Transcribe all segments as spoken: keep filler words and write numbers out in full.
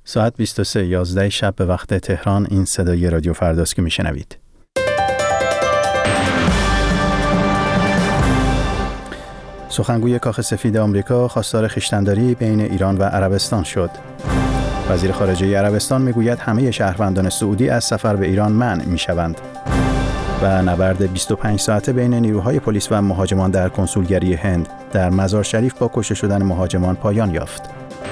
ساعت بیست و سه یازده شب به وقت تهران. این صدای رادیو فرداست که میشنوید. سخنگوی کاخ سفید آمریکا خواستار خویشتن‌داری بین ایران و عربستان شد. وزیر خارجه عربستان میگوید همه شهروندان سعودی از سفر به ایران منع میشوند. و نبرد بیست و پنج ساعته بین نیروهای پلیس و مهاجمان در کنسولگری هند در مزار شریف با کشته شدن مهاجمان پایان یافت.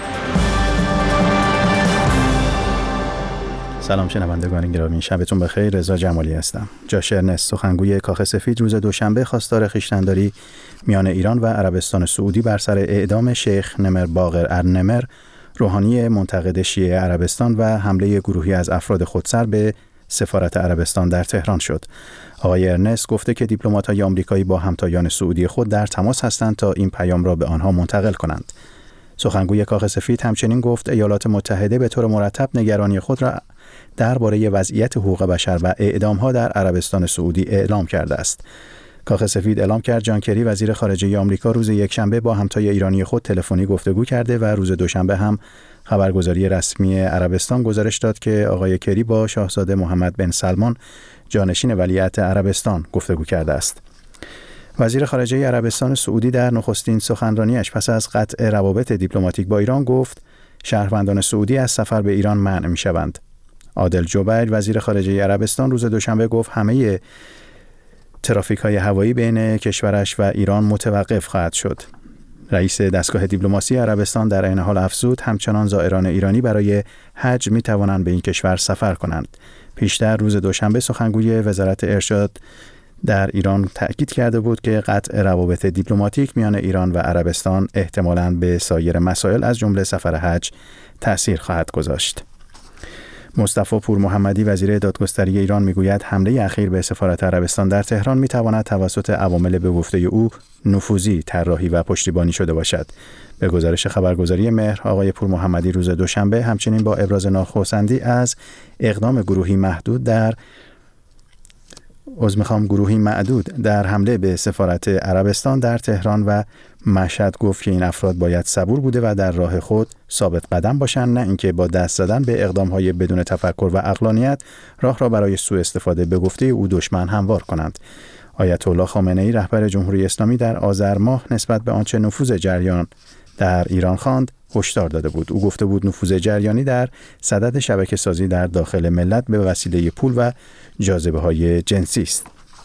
سلام شنوندگان گرامی، شبتون بخیر. رضا جمالی هستم. جاش ارنست، سخنگوی کاخ سفید، روز دوشنبه خواستار خویشتن‌داری میان ایران و عربستان سعودی بر سر اعدام شیخ نمر باقر النمر، روحانی منتقد شیعه عربستان و حمله گروهی از افراد خودسر به سفارت عربستان در تهران شد. آقای ارنست گفته که دیپلمات‌های آمریکایی با همتایان سعودی خود در تماس هستند تا این پیام را به آنها منتقل کنند. سخنگوی کاخ سفید همچنین گفت ایالات متحده به طور مرتب نگرانی خود را درباره وضعیت حقوق بشر و اعدام‌ها در عربستان سعودی اعلام کرده است. کاخ سفید اعلام کرد جان کری وزیر خارجه آمریکا روز یکشنبه با همتای ایرانی خود تلفنی گفتگو کرده و روز دوشنبه هم خبرگزاری رسمی عربستان گزارش داد که آقای کری با شاهزاده محمد بن سلمان جانشین ولیعهد عربستان گفتگو کرده است. وزیر خارجه عربستان سعودی در نخستین سخنرانیش پس از قطع روابط دیپلماتیک با ایران گفت شهروندان سعودی از سفر به ایران منع می‌شوند. عادل جبیر وزیر خارجه عربستان روز دوشنبه گفت همه ترافیک‌های هوایی بین کشورش و ایران متوقف خواهد شد. رئیس دستگاه دیپلماسی عربستان در این حال افزود همچنان زائران ایرانی برای حج می‌توانند به این کشور سفر کنند. پیشتر روز دوشنبه سخنگوی وزارت ارشاد در ایران تأکید کرده بود که قطع روابط دیپلماتیک میان ایران و عربستان احتمالاً به سایر مسائل از جمله سفر حج تأثیر خواهد گذاشت. مصطفی پور محمدی وزیر دادگستری ایران میگوید حمله اخیر به سفارت عربستان در تهران میتواند توسط عوامل به گفته او نفوذی، طراحی و پشتیبانی شده باشد. به گزارش خبرگزاری مهر، آقای پور محمدی روز دوشنبه همچنین با ابراز ناخوشایندی از اقدام گروهی محدود در عذرمیخوام گروهی معدود در حمله به سفارت عربستان در تهران و مشهد گفت که این افراد باید صبور بوده و در راه خود ثابت قدم باشند، نه اینکه با دست زدن به اقدام‌های بدون تفکر و عقلانیت راه را برای سوء استفاده به گفته او دشمن هموار کنند. آیت الله خامنه‌ای رهبر جمهوری اسلامی در آذر ماه نسبت به آنچه نفوذ جریان در ایران خواند هشدار داده بود. او گفته بود نفوذ جریانی در صدد شبکه‌سازی در داخل ملت به وسیله پول و جاذبه‌های جنسی است.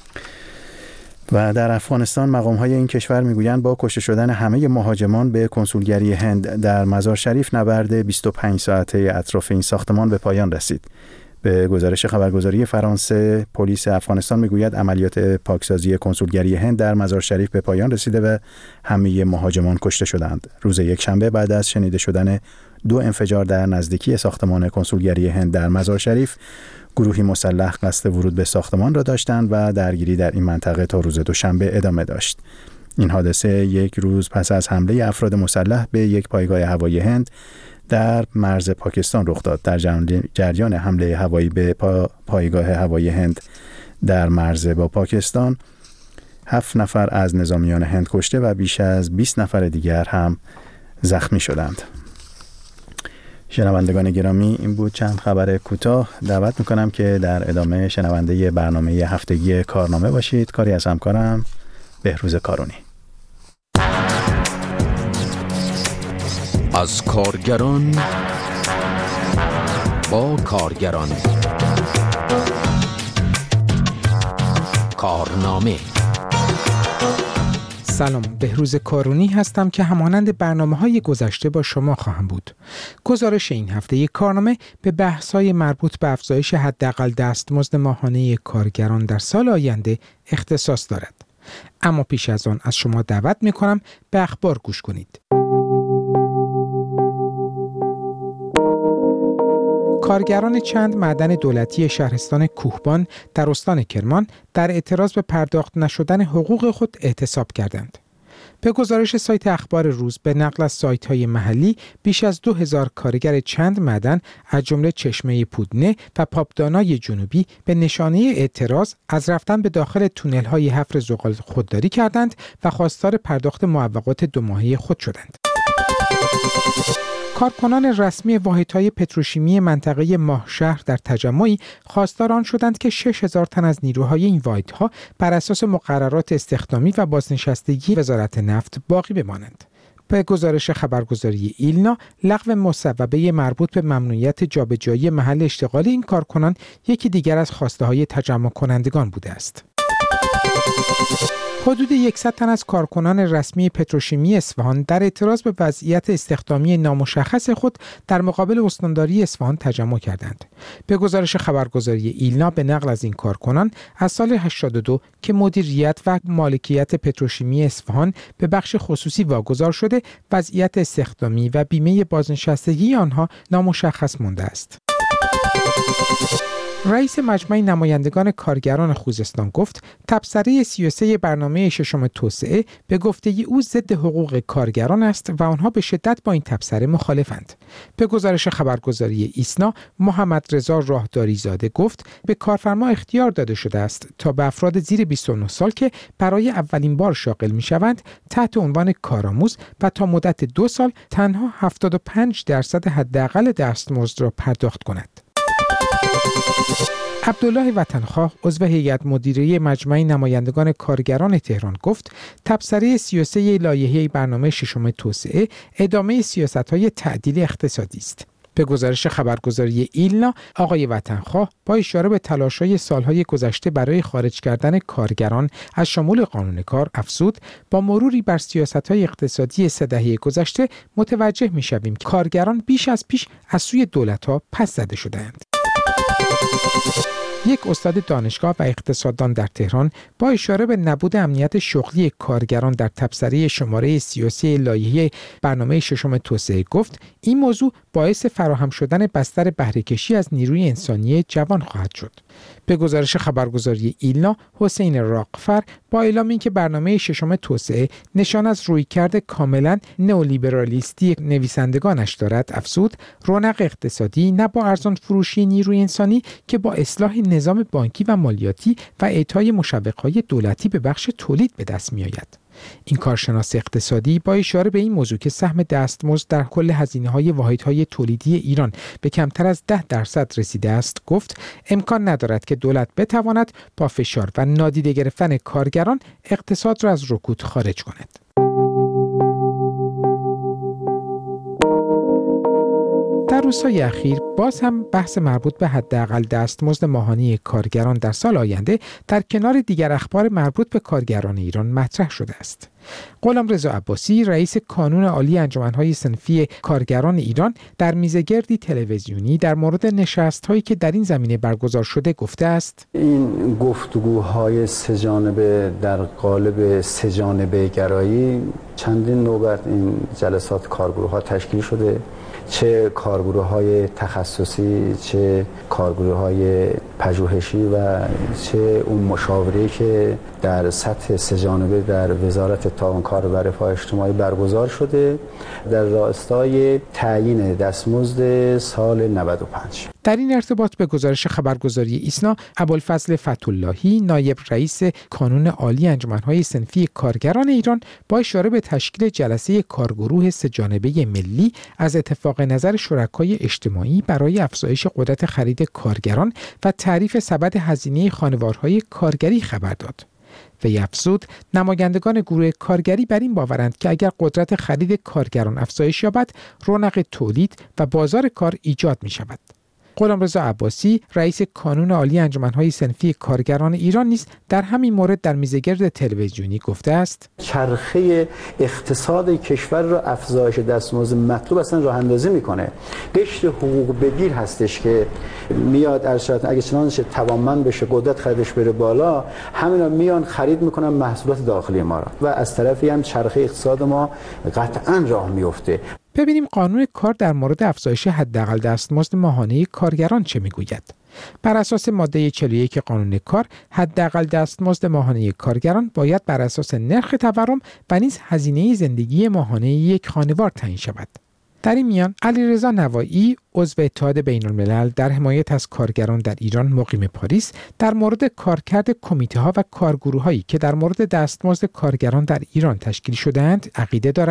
و در افغانستان مقام‌های این کشور میگویند با کشته شدن همه مهاجمان به کنسولگری هند در مزار شریف نبرد بیست و پنج ساعته اطراف این ساختمان به پایان رسید. به گزارش خبرگزاری فرانسه، پلیس افغانستان میگوید عملیات پاکسازی کنسولگری هند در مزار شریف به پایان رسیده و همه مهاجمان کشته شدند. روز یکشنبه بعد از شنیده شدن دو انفجار در نزدیکی ساختمان کنسولگری هند در مزار شریف، گروهی مسلح قصد ورود به ساختمان را داشتند و درگیری در این منطقه تا روز دوشنبه ادامه داشت. این حادثه یک روز پس از حمله افراد مسلح به یک پایگاه هوایی هند در مرز پاکستان رخ داد. در جریان حمله هوایی به پا پایگاه هوایی هند در مرز با پاکستان، هفت نفر از نظامیان هند کشته و بیش از بیست نفر دیگر هم زخمی شدند. شنوندگان گرامی، این بود چند خبر کوتاه. دعوت میکنم که در ادامه شنونده برنامه هفتگی کارنامه باشید. کاری از همکارم بهروز کارونی. از کارگران با کارگران، کارنامه. سلام، بهروز کارونی هستم که همانند برنامه‌های گذشته با شما خواهم بود. گزارش این هفته یک کارنامه به بحث‌های مربوط به افزایش حداقل دستمزد ماهانه کارگران در سال آینده اختصاص دارد. اما پیش از آن از شما دعوت می‌کنم به اخبار گوش کنید. کارگران چند معدن دولتی شهرستان کوهبان در استان کرمان در اعتراض به پرداخت نشدن حقوق خود اعتصاب کردند. به گزارش سایت اخبار روز به نقل از سایت‌های محلی، بیش از دو هزار کارگر چند معدن از جمله چشمه پودنه و پاپدانای جنوبی به نشانه اعتراض از رفتن به داخل تونل‌های حفر زغال خودداری کردند و خواستار پرداخت معوقات دو ماهه خود شدند. کارکنان رسمی واحدهای پتروشیمی منطقه ماهشهر در تجمعی خواستار آن شدند که شش هزار تن از نیروهای این واحدها بر اساس مقررات استخدامی و بازنشستگی وزارت نفت باقی بمانند. به گزارش خبرگزاری ایلنا، لغو مصوبه مربوط به ممنوعیت جابجایی محل اشتغال این کارکنان یکی دیگر از خواسته‌های تجمع کنندگان بوده است. حدود صد تن از کارکنان رسمی پتروشیمی اصفهان در اعتراض به وضعیت استخدامی نامشخص خود در مقابل استانداری اصفهان تجمع کردند. به گزارش خبرگزاری ایلنا، به نقل از این کارکنان، از سال هشتاد و دو که مدیریت و مالکیت پتروشیمی اصفهان به بخش خصوصی واگذار شده، وضعیت استخدامی و بیمه بازنشستگی آنها نامشخص مانده است. رئیس مجمع نمایندگان کارگران خوزستان گفت تبصره سی و سه برنامه ششم توسعه به گفته او ضد حقوق کارگران است و آنها به شدت با این تبصره مخالفند. به گزارش خبرگزاری ایسنا، محمد رضا راهداری زاده گفت به کارفرما اختیار داده شده است تا به افراد زیر بیست و نه سال که برای اولین بار شاغل می‌شوند تحت عنوان کارآموز و تا مدت دو سال تنها هفتاد و پنج درصد حداقل دستمزد را پرداخت کند. عبدالله وطنخواه، عضو هیئت مدیره مجمع نمایندگان کارگران تهران گفت تبصره سی و سه لایحه برنامه ششم توسعه ادامه سیاست‌های تعدیل اقتصادی است. به گزارش خبرگزاری ایلنا، آقای وطنخواه با اشاره به تلاش‌های سالهای گذشته برای خارج کردن کارگران از شمول قانون کار افزود با مروری بر سیاست‌های اقتصادی سه دهه گذشته متوجه می‌شویم که کارگران بیش از پیش از سوی دولت‌ها پس زده شده‌اند. یک استاد دانشگاه و اقتصاددان در تهران با اشاره به نبود امنیت شغلی کارگران در تبصره شماره سی و سه لایحه برنامه ششم توسعه گفت این موضوع باعث فراهم شدن بستر بهره‌کشی از نیروی انسانی جوان خواهد شد. به گزارش خبرگزاری ایلنا، حسین راقفر با اعلام اینکه برنامه ششم توسعه نشان از رویکرد کاملا نئولیبرالیستی نویسندگانش دارد افزود رونق اقتصادی نه با ارزان فروشی نیروی انسانی که با اصلاح نظام بانکی و مالیاتی و اعطای مشوق‌های دولتی به بخش تولید به دست می‌آید. این کارشناس اقتصادی با اشاره به این موضوع که سهم دستمزد در کل هزینه‌های واحدهای تولیدی ایران به کمتر از ده درصد رسیده است گفت امکان ندارد که دولت بتواند با فشار و نادیده گرفتن کارگران اقتصاد را از رکود خارج کند. در روزهای اخیر باز هم بحث مربوط به حداقل دستمزد ماهانه کارگران در سال آینده در کنار دیگر اخبار مربوط به کارگران ایران مطرح شده است. غلامرضا عباسی، رئیس کانون عالی انجمن‌های صنفی کارگران ایران، در میزگردی تلویزیونی در مورد نشست‌هایی که در این زمینه برگزار شده گفته است: این گفتگوهای سه‌جانبه در قالب سه‌جانبه گرایی چندین نوبت این جلسات کارگروه‌ها تشکیل شده، چه کارگروه‌های تخصصی، چه کارگروه‌های پژوهشی و چه اون مشاوره که در سطح سه‌جانبه در وزارت تعاون کار و رفاه اجتماعی برگزار شده در راستای تعیین دستمزد سال نود و پنج. در این ارتباط به گزارش خبرگزاری ایسنا، ابوالفضل فتح‌اللهی، نایب رئیس کانون عالی انجمن‌های صنفی کارگران ایران، با اشاره به تشکیل جلسه کارگروه سه‌جانبه ملی از اتفاق نظر شرکای اجتماعی برای افزایش قدرت خرید کارگران و تعریف سبد هزینه خانوارهای کارگری خبر داد. وی افزود نمایندگان گروه کارگری بر این باورند که اگر قدرت خرید کارگران افزایش یابد، رونق تولید و بازار کار ایجاد می شود. غلامرضا عباسی، رئیس کانون عالی انجمن‌های صنفی کارگران ایران نیز در همین مورد در میزگرد تلویزیونی گفته است: چرخه اقتصاد کشور را افزایش دستمزد مطلوب اصلا راه اندازی میکنه. قشر حقوق بگیر هستش که میاد ارشاد اگه چنانچه توانمند بشه، قدرت خریدش بره بالا، همینا میان خرید میکنن محصولات داخلی ما را و از طرفی هم چرخه اقتصاد ما قطعاً راه میفته. ببینیم قانون کار در مورد افزایش حداقل دستمزد ماهانه کارگران چه میگوید. بر اساس ماده چهل و یک قانون کار، حداقل دستمزد ماهانه کارگران باید بر اساس نرخ تورم و نیز هزینه زندگی ماهانه یک خانوار تعیین شود. در این میان علیرضا نوایی، عضو اتحاد بین‌الملل در حمایت از کارگران در ایران مقیم پاریس، در مورد کارکرد کمیته‌ها و کارگروه‌هایی که در مورد دستمزد کارگران در ایران تشکیل شده‌اند عقیده دارد: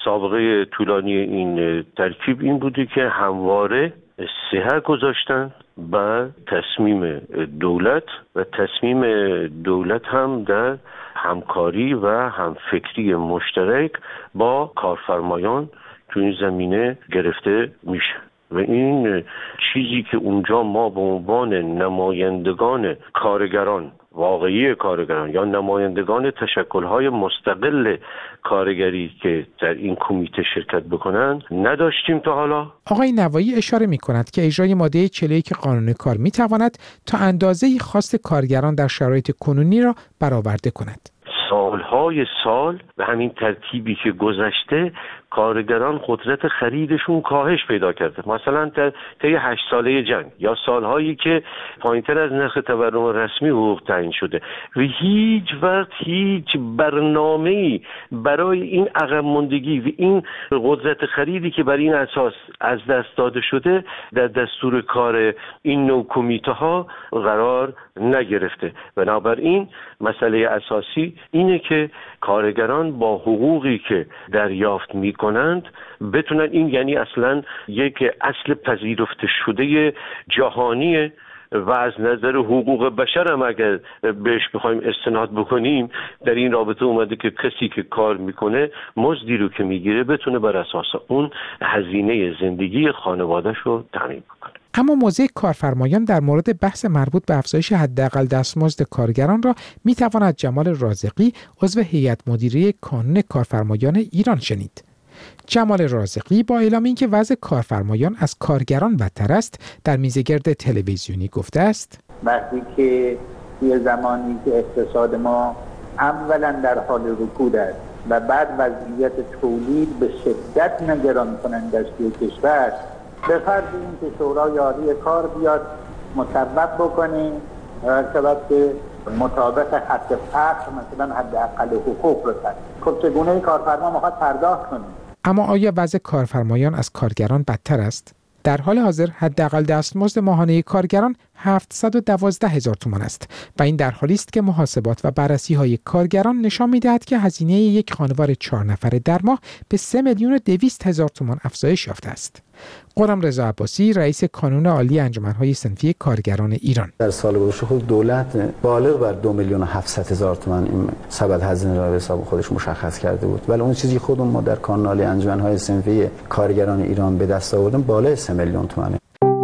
سابقه طولانی این ترکیب این بوده که همواره سحر گذاشتن بر تصمیم دولت و تصمیم دولت هم در همکاری و همفکری مشترک با کارفرمایان تو این زمینه گرفته میشه و این چیزی که اونجا ما به عنوان نمایندگان کارگران، واقعی کارگران یا نمایندگان تشکل‌های مستقل کارگری که در این کمیته شرکت بکنند نداشتیم تا حالا. آقای نوایی اشاره می‌کند که اجرای ماده چهل و یک قانون کار می‌تواند تا اندازه‌ای خواست کارگران در شرایط کنونی را برآورده کند. سالهای سال به همین ترتیبی که گذشته کارگران قدرت خریدشون کاهش پیدا کرده. مثلا طی هشت ساله جنگ یا سالهایی که پایینتر از نرخ تورم رسمی حقوق تعیین شده و هیچ وقت هیچ برنامه‌ای برای این عقب ماندگی و این قدرت خریدی که بر این اساس از دست داده شده در دستور کار این نوع کمیته ها قرار نگرفته. بنابراین مسئله اساسی اینه که کارگران با حقوقی که دریافت میکنند بتونن، این یعنی اصلا یک اصل پذیرفته شده جهانیه و از نظر حقوق بشر هم اگر بهش بخوایم استناد بکنیم در این رابطه اومده که کسی که کار میکنه مزدی رو که میگیره بتونه بر اساس اون هزینه زندگی خانواده‌اش رو تامین بکنه. اما موضع کارفرمایان در مورد بحث مربوط به افزایش حداقل دستمزد کارگران را میتواند جمال رازقی عضو هیئت مدیره کانون کارفرمایان ایران شنید. جمال رازقی با اعلام اینکه وضع کارفرمایان از کارگران بدتر است در میزگرد تلویزیونی گفته است: وقتی که یه زمانی که اقتصاد ما اولا در حال رکود است و بعد وضعیت تولید به شدت نگران کننده است توی کشور، به فرض اینکه شورای عالی کار بیاد مصوب بکنه شاید که مطابق خط فقر مثلا حداقل حقوق رو تعیین. خب چگونه کارفرما میخواد پرداخت کنه؟ اما آیا وضع کارفرمایان از کارگران بدتر است؟ در حال حاضر حداقل دستمزد ماهانه کارگران هفتصد و دوازده هزار تومان است و این در حالی است که محاسبات و بررسی‌های کارگران نشان می‌دهد که هزینه یک خانوار چهار نفره در ماه به سه میلیون و دویست هزار تومان افزایش یافته است. غلامرضا عباسی رئیس کانون عالی انجمن‌های صنفی کارگران ایران: در سال گذشته خود دولت بالغ بر دو میلیون و هفتصد هزار تومان این سبد هزینه را به حساب خودش مشخص کرده بود، ولی اون چیزی خودمون ما در کانون عالی انجمن‌های صنفی کارگران ایران به دست آوردیم بالای سه میلیون تومان.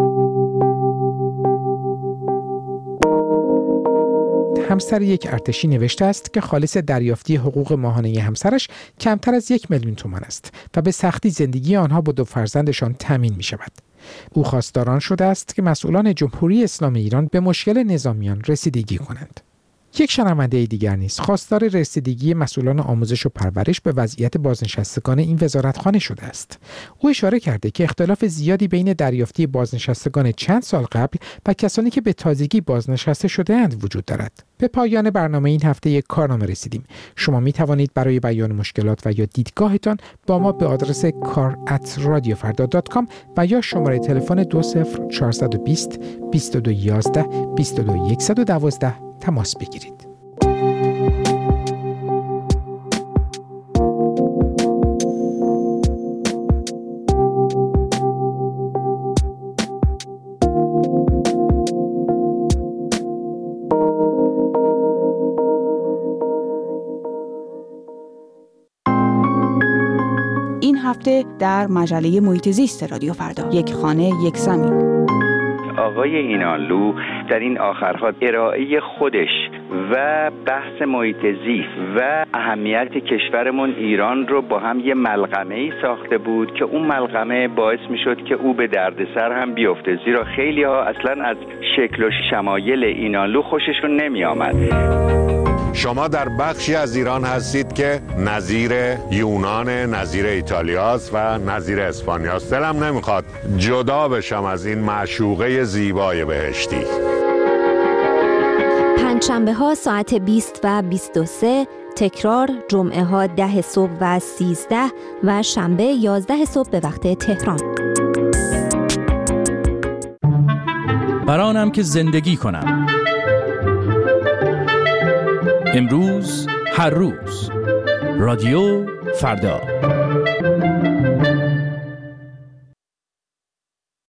همسر یک ارتشی نوشته است که خالص دریافتی حقوق ماهانه همسرش کمتر از یک میلیون تومان است و به سختی زندگی آنها با دو فرزندشان تامین می شود. او خواستار شده است که مسئولان جمهوری اسلامی ایران به مشکل نظامیان رسیدگی کنند. یک شنونده دیگر نیز خواستار رسیدگی مسئولان آموزش و پرورش به وضعیت بازنشستگان این وزارتخانه شده است. او اشاره کرده که اختلاف زیادی بین دریافتی بازنشستگان چند سال قبل و کسانی که به تازگی بازنشسته شده‌اند وجود دارد. به پایان برنامه این هفته یک کارنامه رسیدیم. شما می توانید برای بیان مشکلات و یا دیدگاهتان با ما به آدرس کار ات رادیو فردا دات کام و یا شماره تلفن دو صفر چهار دو صفر بیست و دو یازده بیست و دو صد و دوازده تماس بگیرید. این هفته در مجله محیط زیست رادیو فردا، یک خانه یک زمین. آقای اینانلو در این آخرها ارائه خودش و بحث محیط زیست و اهمیت کشورمون ایران رو با هم یه ملغمه‌ای ساخته بود که اون ملغمه باعث میشد که او به دردسر هم بیفته، زیرا خیلی ها اصلا از شکل و شمایل اینانلو خوششون نمی آمد. شما در بخشی از ایران هستید که نظیر یونان، نظیر ایتالیاست و نظیر اسپانیاست. دلم نمیخواد جدا بشم از این معشوقه زیبای بهشتی. پنجشنبه ها ساعت بیست و بیست و سه، تکرار جمعه ها ده صبح و سیزده و شنبه یازده صبح به وقت تهران. برانم که زندگی کنم. امروز هر روز رادیو فردا.